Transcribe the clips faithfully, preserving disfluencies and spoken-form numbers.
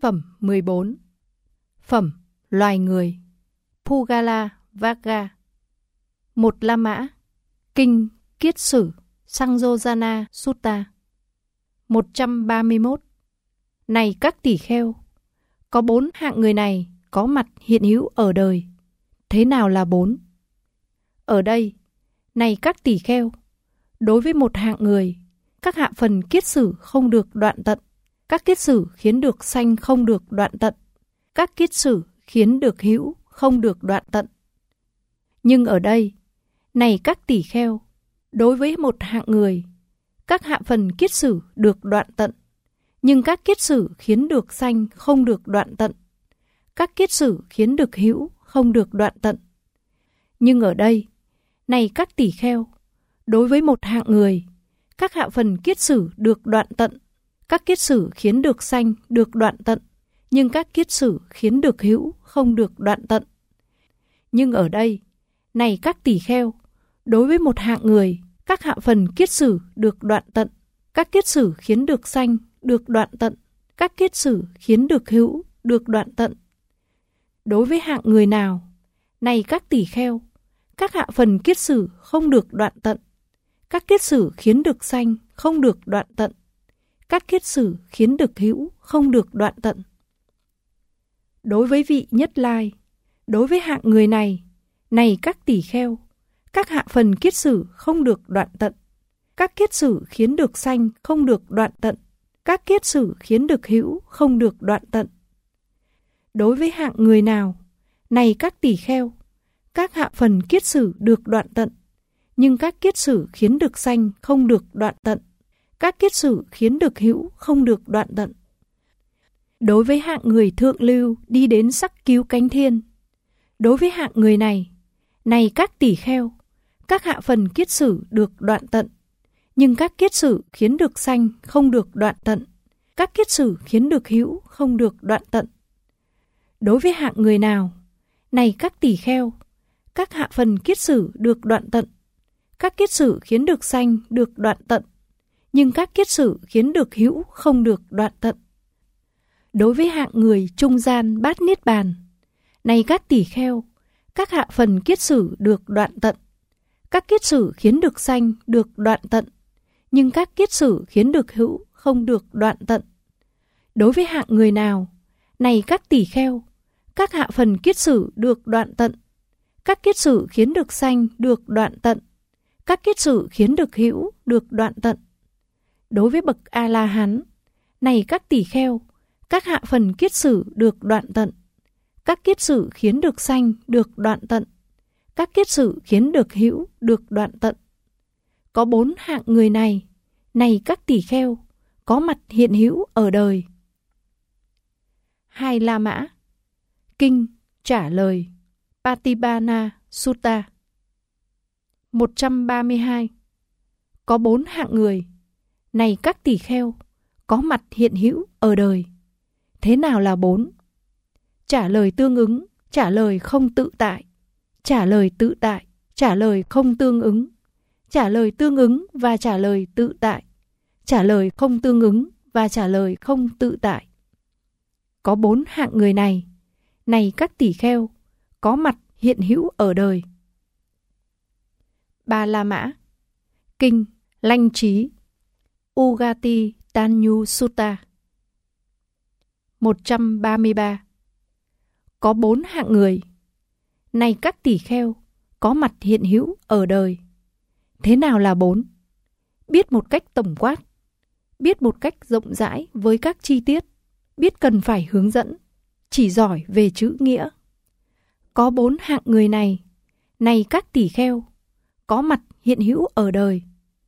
Phẩm mười bốn. Phẩm loài người. Pugala Vagga. Một La Mã. Kinh Kiết Sử Sanghojana Sutta. một trăm ba mươi mốt. Này các tỷ kheo, có bốn hạng người này có mặt hiện hữu ở đời. Thế nào là bốn? Ở đây, này các tỷ kheo, đối với một hạng người, các hạ phần kiết sử không được đoạn tận. Các kiết sử khiến được sanh không được đoạn tận. Các kiết sử khiến được hữu không được đoạn tận. Nhưng ở đây, này các tỷ kheo, đối với một hạng người, các hạ phần kiết sử được đoạn tận. Nhưng các kiết sử khiến được sanh không được đoạn tận. Các kiết sử khiến được hữu không được đoạn tận. Nhưng ở đây, này các tỷ kheo, đối với một hạng người, các hạ phần kiết sử được đoạn tận. Các kiết sử khiến được sanh được đoạn tận, nhưng các kiết sử khiến được hữu không được đoạn tận. Nhưng ở đây, này các tỷ kheo, đối với một hạng người, các hạ phần kiết sử được đoạn tận. Các kiết sử khiến được sanh được đoạn tận. Các kiết sử khiến được hữu được đoạn tận. Đối với hạng người nào, này các tỷ kheo, các hạ phần kiết sử không được đoạn tận. Các kiết sử khiến được sanh không được đoạn tận. Các kiết sử khiến được hữu không được đoạn tận. Đối với vị Nhất Lai, đối với hạng người này, này các tỷ kheo, các hạ phần kiết sử không được đoạn tận. Các kiết sử khiến được sanh không được đoạn tận. Các kiết sử khiến được hữu không được đoạn tận. Đối với hạng người nào, này các tỷ kheo, các hạ phần kiết sử được đoạn tận, nhưng các kiết sử khiến được sanh không được đoạn tận. Các kiết sử khiến được hữu không được đoạn tận. Đối với hạng người thượng lưu đi đến sắc cứu cánh thiên, đối với hạng người này, này các tỷ kheo, các hạ phần kiết sử được đoạn tận, nhưng các kiết sử khiến được sanh không được đoạn tận. Các kiết sử khiến được hữu không được đoạn tận. Đối với hạng người nào, này các tỷ kheo, các hạ phần kiết sử được đoạn tận, các kiết sử khiến được sanh được đoạn tận, nhưng các kiết sử khiến được hữu không được đoạn tận. Đối với hạng người trung gian bát niết bàn, này các tỷ kheo, các hạ phần kiết sử được đoạn tận, các kiết sử khiến được sanh được đoạn tận, nhưng các kiết sử khiến được hữu không được đoạn tận. Đối với hạng người nào, này các tỷ kheo, các hạ phần kiết sử được đoạn tận, các kiết sử khiến được sanh được đoạn tận, các kiết sử khiến được hữu được đoạn tận. Đối với bậc A-la-hán, này các tỷ kheo, các hạ phần kiết sử được đoạn tận, các kiết sử khiến được sanh được đoạn tận, các kiết sử khiến được hữu được đoạn tận. Có bốn hạng người này, này các tỷ kheo, có mặt hiện hữu ở đời. Hai La Mã. Kinh trả lời Patibana Sutta. một trăm ba mươi hai. Có bốn hạng người, này các tỷ kheo, có mặt hiện hữu ở đời. Thế nào là bốn? Trả lời tương ứng, trả lời không tự tại, trả lời tự tại, trả lời không tương ứng, trả lời tương ứng và trả lời tự tại, trả lời không tương ứng và trả lời không tự tại. Có bốn hạng người này, này các tỷ kheo, có mặt hiện hữu ở đời. Ba La Mã. Kinh Lanh Trí Ugati Tanyu Sutta. một trăm ba mươi ba. Có bốn hạng người, này các tỷ kheo, có mặt hiện hữu ở đời. Thế nào là bốn? Biết một cách tổng quát, biết một cách rộng rãi với các chi tiết, biết cần phải hướng dẫn, chỉ giỏi về chữ nghĩa. Có bốn hạng người này, này các tỷ kheo, có mặt hiện hữu ở đời.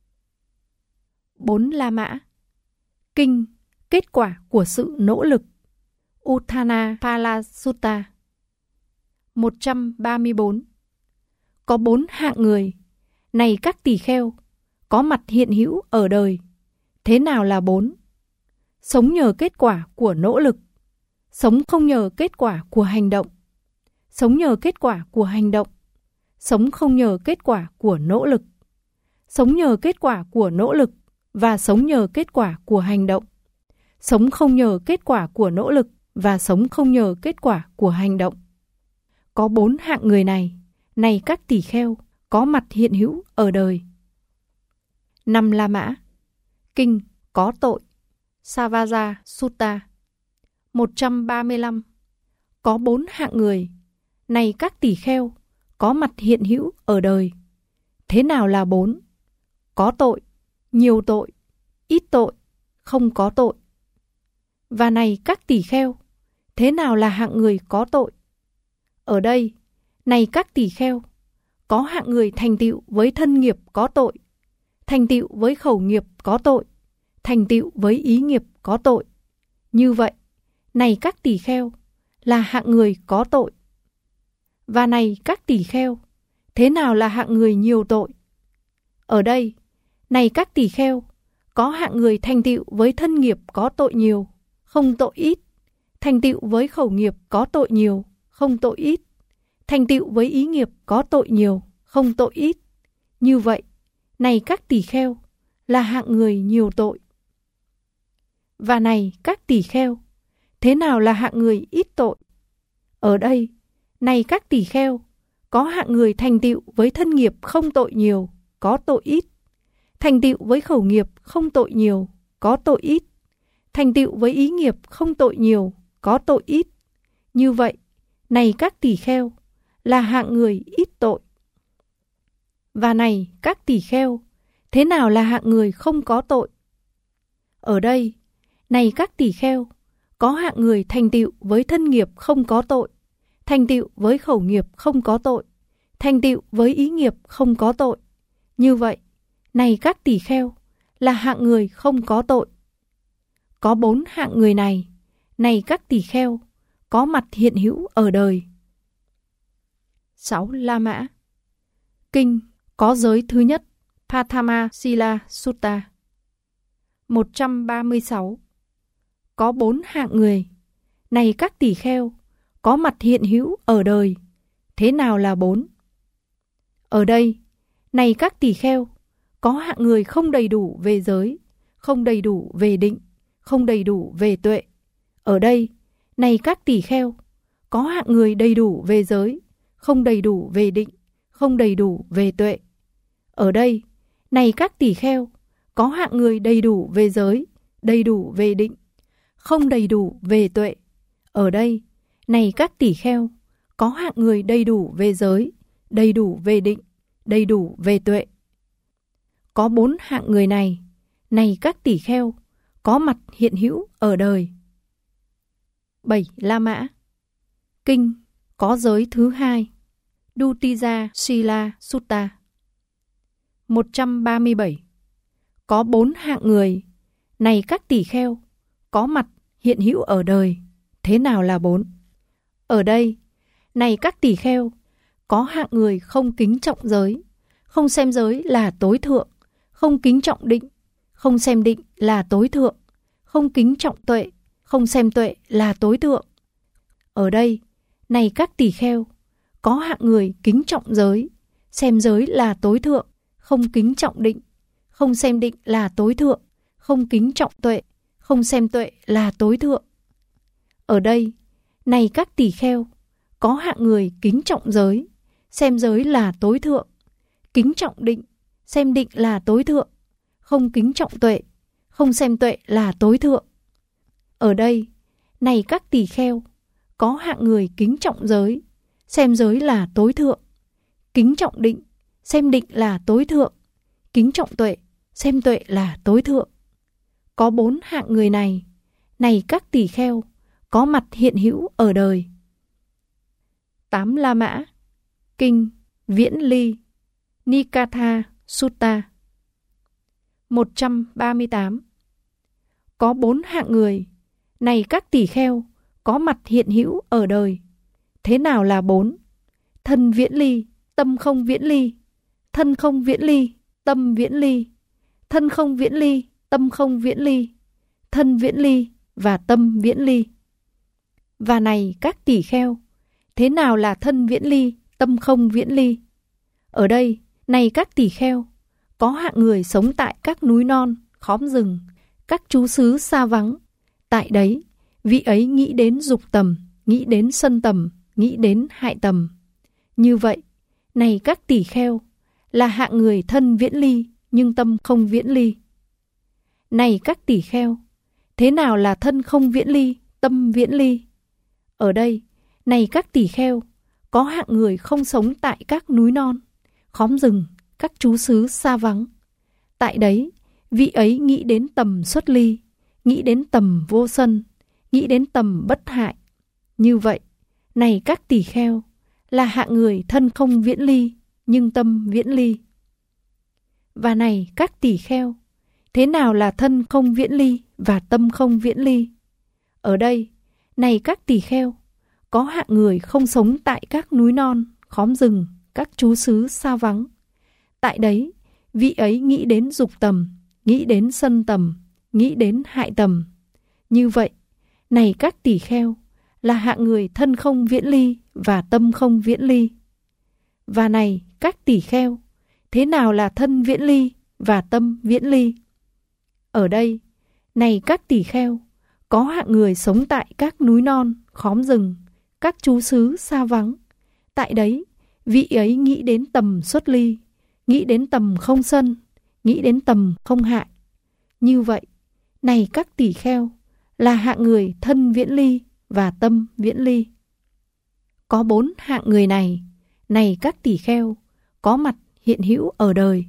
Bốn La Mã. Kinh kết quả của sự nỗ lực Uttanapala Sutta. một trăm ba mươi bốn. Có bốn hạng người, này các tỷ kheo, có mặt hiện hữu ở đời. Thế nào là bốn? Sống nhờ kết quả của nỗ lực, sống không nhờ kết quả của hành động, sống nhờ kết quả của hành động, sống không nhờ kết quả của nỗ lực, sống nhờ kết quả của nỗ lực và sống nhờ kết quả của hành động, sống không nhờ kết quả của nỗ lực và sống không nhờ kết quả của hành động. Có bốn hạng người này, này các tỳ kheo, có mặt hiện hữu ở đời. Năm La Mã. Kinh có tội. Savajja Sutta. một trăm ba mươi lăm. Có bốn hạng người, này các tỳ kheo, có mặt hiện hữu ở đời. Thế nào là bốn? Có tội, nhiều tội, ít tội, không có tội. Và này các tỳ kheo, thế nào là hạng người có tội? Ở đây, này các tỳ kheo, có hạng người thành tựu với thân nghiệp có tội, thành tựu với khẩu nghiệp có tội, thành tựu với ý nghiệp có tội. Như vậy, này các tỳ kheo, là hạng người có tội. Và này các tỳ kheo, thế nào là hạng người nhiều tội? Ở đây, này các tỳ kheo, có hạng người thành tựu với thân nghiệp có tội nhiều, không tội ít, thành tựu với khẩu nghiệp có tội nhiều, không tội ít, thành tựu với ý nghiệp có tội nhiều, không tội ít. Như vậy, này các tỳ kheo, là hạng người nhiều tội. Và này các tỳ kheo, thế nào là hạng người ít tội? Ở đây, này các tỳ kheo, có hạng người thành tựu với thân nghiệp không tội nhiều, có tội ít, thành tựu với khẩu nghiệp không tội nhiều, có tội ít, thành tựu với ý nghiệp không tội nhiều, có tội ít. Như vậy, này các tỳ kheo, là hạng người ít tội. Và này các tỳ kheo, thế nào là hạng người không có tội? Ở đây, này các tỳ kheo, có hạng người thành tựu với thân nghiệp không có tội, thành tựu với khẩu nghiệp không có tội, thành tựu với ý nghiệp không có tội. Như vậy, này các tỳ kheo, là hạng người không có tội. Có bốn hạng người này, này các tỳ kheo, có mặt hiện hữu ở đời. Sáu La Mã. Kinh có giới thứ nhất, Pathama Sila Sutta. một trăm ba mươi sáu. Có bốn hạng người, này các tỳ kheo, có mặt hiện hữu ở đời. Thế nào là bốn? Ở đây, này các tỳ kheo, có hạng người không đầy đủ về giới, không đầy đủ về định, không đầy đủ về tuệ. Ở đây, này các tỳ kheo, có hạng người đầy đủ về giới, không đầy đủ về định, không đầy đủ về tuệ. Ở đây, này các tỳ kheo, có hạng người đầy đủ về giới, đầy đủ về định, không đầy đủ về tuệ. Ở đây, này các tỳ kheo, có hạng người đầy đủ về giới, đầy đủ về định, đầy đủ về tuệ. Có bốn hạng người này, này các tỳ kheo, có mặt hiện hữu ở đời. Bảy La Mã. Kinh có giới thứ hai, Dutija Sila Sutta. một trăm ba mươi bảy. Có bốn hạng người, này các tỳ kheo, có mặt hiện hữu ở đời. Thế nào là bốn? Ở đây, này các tỳ kheo, có hạng người không kính trọng giới, không xem giới là tối thượng, không kính trọng định, không xem định là tối thượng, không kính trọng tuệ, không xem tuệ là tối thượng. Ở đây, này các tỳ kheo, có hạng người kính trọng giới, xem giới là tối thượng, không kính trọng định, không xem định là tối thượng, không kính trọng tuệ, không xem tuệ là tối thượng. Ở đây, này các tỳ kheo, có hạng người kính trọng giới, xem giới là tối thượng, kính trọng định, xem định là tối thượng, không kính trọng tuệ, không xem tuệ là tối thượng. Ở đây, này các tỳ kheo, có hạng người kính trọng giới, xem giới là tối thượng, kính trọng định, xem định là tối thượng, kính trọng tuệ, xem tuệ là tối thượng. Có bốn hạng người này, này các tỳ kheo, có mặt hiện hữu ở đời. Tám La Mã. Kinh Viễn Ly, Nikatha Sutta. một trăm ba mươi tám. Có bốn hạng người, này các tỳ kheo, có mặt hiện hữu ở đời. Thế nào là bốn? Thân viễn ly, tâm không viễn ly, thân không viễn ly, tâm viễn ly, thân không viễn ly, tâm không viễn ly, thân viễn ly và tâm viễn ly. Và này các tỳ kheo, thế nào là thân viễn ly, tâm không viễn ly? Ở đây, này các tỳ kheo, có hạng người sống tại các núi non, khóm rừng, các trú xứ xa vắng. Tại đấy, vị ấy nghĩ đến dục tầm, nghĩ đến sân tầm, nghĩ đến hại tầm. Như vậy, này các tỳ kheo, là hạng người thân viễn ly, nhưng tâm không viễn ly. Này các tỳ kheo, thế nào là thân không viễn ly, tâm viễn ly? Ở đây, này các tỳ kheo, có hạng người không sống tại các núi non, khóm rừng, các trú xứ xa vắng. Tại đấy, vị ấy nghĩ đến tầm xuất ly, nghĩ đến tầm vô sân, nghĩ đến tầm bất hại. Như vậy, này các tỳ kheo, là hạng người thân không viễn ly, nhưng tâm viễn ly. Và này các tỳ kheo, thế nào là thân không viễn ly và tâm không viễn ly? Ở đây, này các tỳ kheo, có hạng người không sống tại các núi non, khóm rừng, các trú xứ xa vắng. Tại đấy, vị ấy nghĩ đến dục tầm, nghĩ đến sân tầm, nghĩ đến hại tầm. Như vậy, này các tỳ kheo, là hạng người thân không viễn ly và tâm không viễn ly. Và này các tỳ kheo, thế nào là thân viễn ly và tâm viễn ly? Ở đây, này các tỳ kheo, có hạng người sống tại các núi non, khóm rừng, các trú xứ xa vắng. Tại đấy, vị ấy nghĩ đến tầm xuất ly, nghĩ đến tầm không sân, nghĩ đến tầm không hại. Như vậy, này các tỳ kheo, là hạng người thân viễn ly và tâm viễn ly. Có bốn hạng người này, này các tỳ kheo, có mặt hiện hữu ở đời.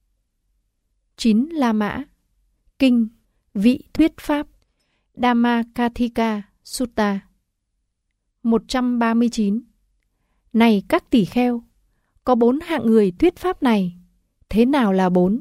Chín La Mã, Kinh, Vị Thuyết Pháp, Dhammakathika Sutta. một trăm ba mươi chín. Này các tỳ kheo, có bốn hạng người thuyết pháp này. Thế nào là bốn?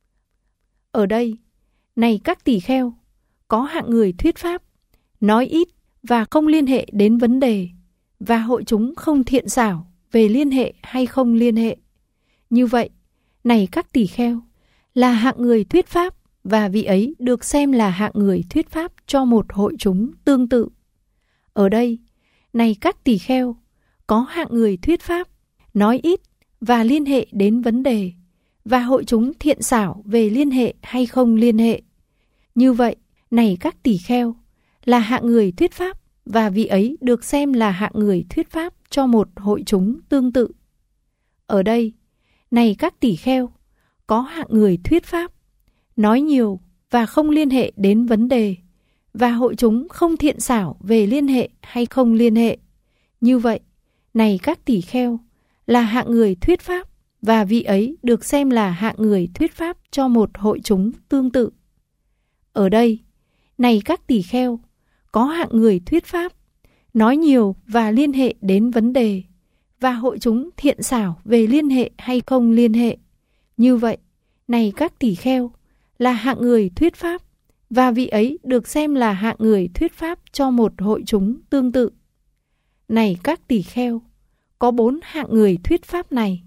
Ở đây, này các tỳ kheo, có hạng người thuyết pháp, nói ít và không liên hệ đến vấn đề, và hội chúng không thiện xảo về liên hệ hay không liên hệ. Như vậy, này các tỳ kheo, là hạng người thuyết pháp, và vị ấy được xem là hạng người thuyết pháp cho một hội chúng tương tự. Ở đây, này các tỳ kheo, có hạng người thuyết pháp, nói ít và liên hệ đến vấn đề, và hội chúng thiện xảo về liên hệ hay không liên hệ. Như vậy, này các tỳ kheo, là hạng người thuyết pháp, và vị ấy được xem là hạng người thuyết pháp cho một hội chúng tương tự. Ở đây, này các tỳ kheo, có hạng người thuyết pháp, nói nhiều và không liên hệ đến vấn đề, và hội chúng không thiện xảo về liên hệ hay không liên hệ. Như vậy, này các tỳ kheo, là hạng người thuyết pháp, và vị ấy được xem là hạng người thuyết pháp cho một hội chúng tương tự. Ở đây, này các tỳ kheo, có hạng người thuyết pháp, nói nhiều và liên hệ đến vấn đề, và hội chúng thiện xảo về liên hệ hay không liên hệ. Như vậy, này các tỳ kheo, là hạng người thuyết pháp, và vị ấy được xem là hạng người thuyết pháp cho một hội chúng tương tự. Này các tỳ kheo, có bốn hạng người thuyết pháp này.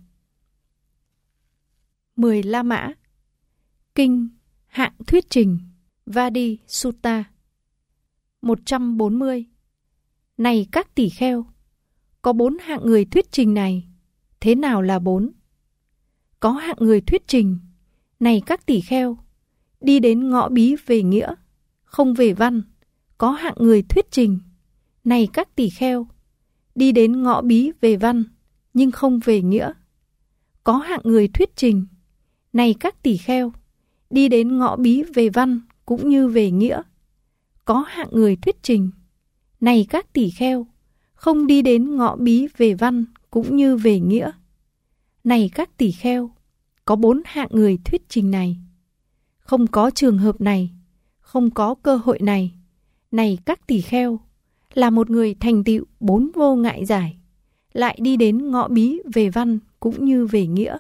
Mười La Mã, Kinh, Hạng Thuyết Trình, Vadi Sutta. một trăm bốn mươi. Này các tỳ kheo, có bốn hạng người thuyết trình này. Thế nào là bốn? Có hạng người thuyết trình, này các tỳ kheo, đi đến ngõ bí về nghĩa, không về văn. Có hạng người thuyết trình, này các tỳ kheo, đi đến ngõ bí về văn, nhưng không về nghĩa. Có hạng người thuyết trình, này các tỳ kheo, đi đến ngõ bí về văn cũng như về nghĩa. Có hạng người thuyết trình, này các tỳ kheo, không đi đến ngõ bí về văn cũng như về nghĩa. Này các tỳ kheo, có bốn hạng người thuyết trình này. Không có trường hợp này, không có cơ hội này. Này các tỳ kheo, là một người thành tựu bốn vô ngại giải, lại đi đến ngõ bí về văn cũng như về nghĩa.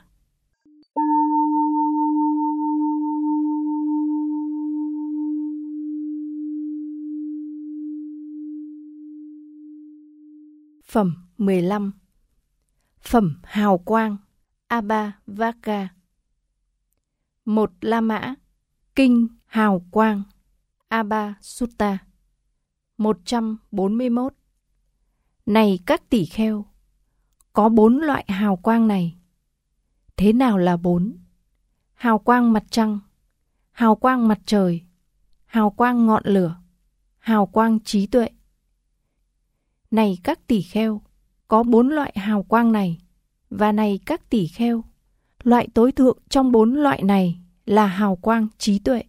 Phẩm mười lăm. Phẩm hào quang, Abhavaka. Một La Mã, Kinh Hào Quang, Abha Sutta. một trăm bốn mươi mốt. Này các tỳ kheo, có bốn loại hào quang này. Thế nào là bốn? Hào quang mặt trăng, hào quang mặt trời, hào quang ngọn lửa, hào quang trí tuệ. Này các tỷ kheo, có bốn loại hào quang này, và này các tỷ kheo, loại tối thượng trong bốn loại này là hào quang trí tuệ.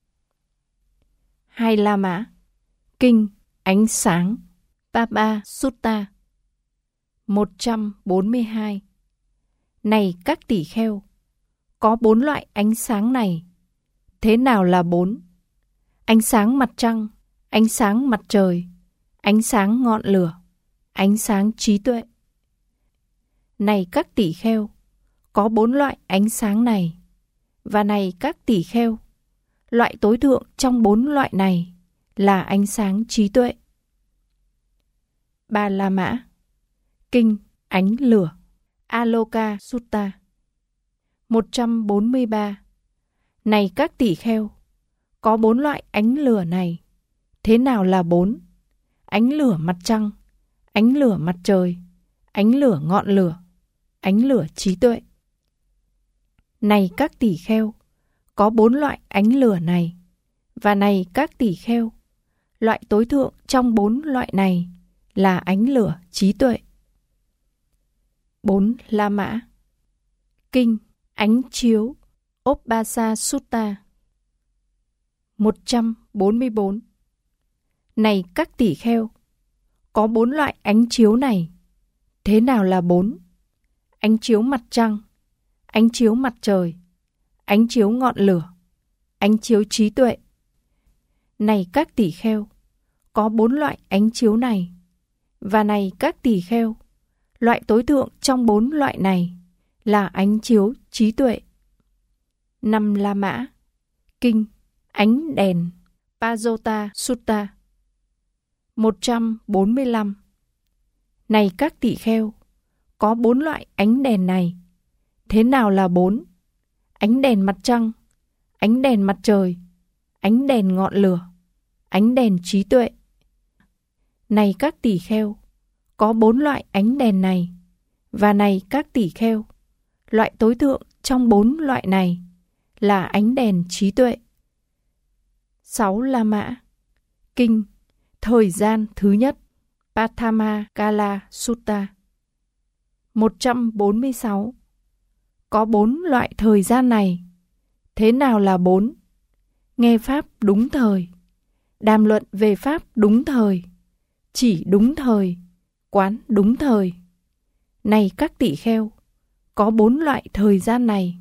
Hai La Mã, Kinh Ánh Sáng, Papa Sutta. một trăm bốn mươi hai. Này các tỷ kheo, có bốn loại ánh sáng này. Thế nào là bốn? Ánh sáng mặt trăng, ánh sáng mặt trời, ánh sáng ngọn lửa, ánh sáng trí tuệ. Này các tỷ kheo, có bốn loại ánh sáng này. Và này các tỷ kheo, loại tối thượng trong bốn loại này là ánh sáng trí tuệ. Ba La Mã, Kinh Ánh Lửa, Aloka Sutta. một trăm bốn mươi ba. Này các tỷ kheo, có bốn loại ánh lửa này. Thế nào là bốn? Ánh lửa mặt trăng, ánh lửa mặt trời, ánh lửa ngọn lửa, ánh lửa trí tuệ. Này các tỷ kheo, có bốn loại ánh lửa này. Và này các tỷ kheo, loại tối thượng trong bốn loại này là ánh lửa trí tuệ. Bốn La Mã, Kinh Ánh Chiếu, Obbasa Sutta. một trăm bốn mươi bốn. Này các tỷ kheo, có bốn loại ánh chiếu này. Thế nào là bốn? Ánh chiếu mặt trăng, ánh chiếu mặt trời, ánh chiếu ngọn lửa, ánh chiếu trí tuệ. Này các tỷ kheo, có bốn loại ánh chiếu này. Và này các tỷ kheo, loại tối thượng trong bốn loại này là ánh chiếu trí tuệ. Năm La Mã, Kinh Ánh Đèn, Pajota Sutta. một trăm bốn mươi lăm. Này các tỷ kheo, có bốn loại ánh đèn này. Thế nào là bốn? Ánh đèn mặt trăng, ánh đèn mặt trời, ánh đèn ngọn lửa, ánh đèn trí tuệ. Này các tỷ kheo, có bốn loại ánh đèn này. Và này các tỷ kheo, loại tối thượng trong bốn loại này là ánh đèn trí tuệ. Sáu La Mã, Kinh Thời gian thứ nhất, Pathama Kala Sutta. một trăm bốn mươi sáu. Có bốn loại thời gian này. Thế nào là bốn? Nghe Pháp đúng thời, đàm luận về Pháp đúng thời, chỉ đúng thời, quán đúng thời. Này các tỷ kheo, có bốn loại thời gian này.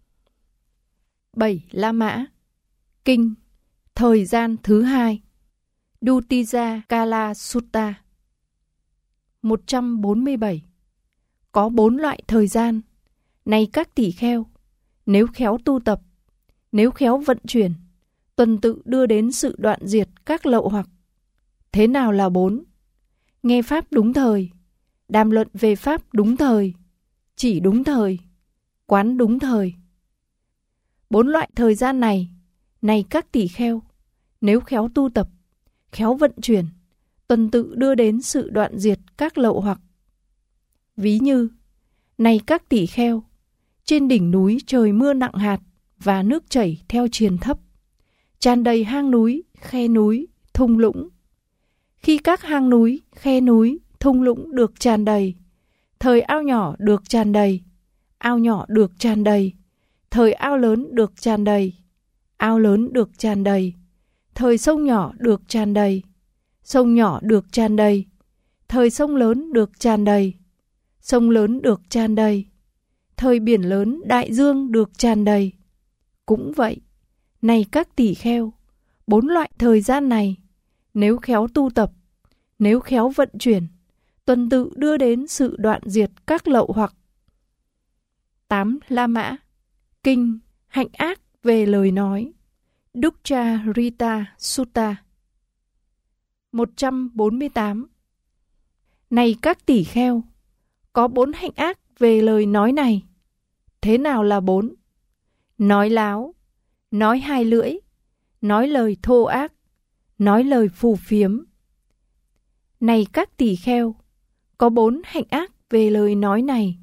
Bảy La Mã, Kinh Thời gian thứ hai, Dutija Kala Sutta. một trăm bốn mươi bảy. Có bốn loại thời gian. Này các tỷ kheo, nếu khéo tu tập, nếu khéo vận chuyển, tuần tự đưa đến sự đoạn diệt các lậu hoặc. Thế nào là bốn? Nghe Pháp đúng thời, đàm luận về Pháp đúng thời, chỉ đúng thời, quán đúng thời. Bốn loại thời gian này, này các tỷ kheo, nếu khéo tu tập, khéo vận chuyển, tuần tự đưa đến sự đoạn diệt các lậu hoặc. Ví như, này các tỷ kheo, trên đỉnh núi trời mưa nặng hạt và nước chảy theo triền thấp, tràn đầy hang núi, khe núi, thung lũng. Khi các hang núi, khe núi, thung lũng được tràn đầy, thời ao nhỏ được tràn đầy, ao nhỏ được tràn đầy, thời ao lớn được tràn đầy, ao lớn được tràn đầy, thời sông nhỏ được tràn đầy, sông nhỏ được tràn đầy, thời sông lớn được tràn đầy, sông lớn được tràn đầy, thời biển lớn đại dương được tràn đầy. Cũng vậy, này các tỷ kheo, bốn loại thời gian này, nếu khéo tu tập, nếu khéo vận chuyển, tuần tự đưa đến sự đoạn diệt các lậu hoặc. Tám La Mã, Kinh Hạnh ác về lời nói, Dukkha Rita Sutta. một trăm bốn mươi tám. Này các tỷ kheo, có bốn hạnh ác về lời nói này. Thế nào là bốn? Nói láo, nói hai lưỡi, nói lời thô ác, nói lời phù phiếm. Này các tỷ kheo, có bốn hạnh ác về lời nói này.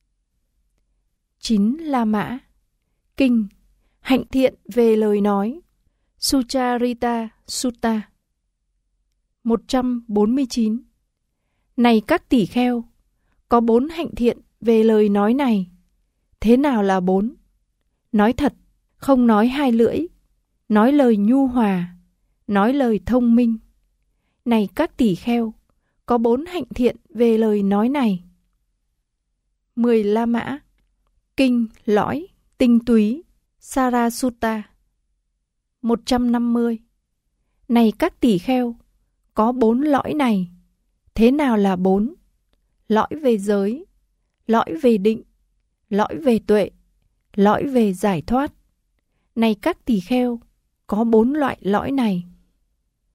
Chín La Mã, Kinh Hạnh thiện về lời nói, Sucharita Sutta. một trăm bốn mươi chín. Này các tỷ kheo, có bốn hạnh thiện về lời nói này. Thế nào là bốn? Nói thật, không nói hai lưỡi, nói lời nhu hòa, nói lời thông minh. Này các tỷ kheo, có bốn hạnh thiện về lời nói này. Mười La Mã, kinh, lõi, tinh túy, Sarasutta. một trăm năm mươi. Này các tỷ kheo, có bốn lõi này. Thế nào là bốn? Lõi về giới, lõi về định, lõi về tuệ, lõi về giải thoát. Này các tỷ kheo, có bốn loại lõi này.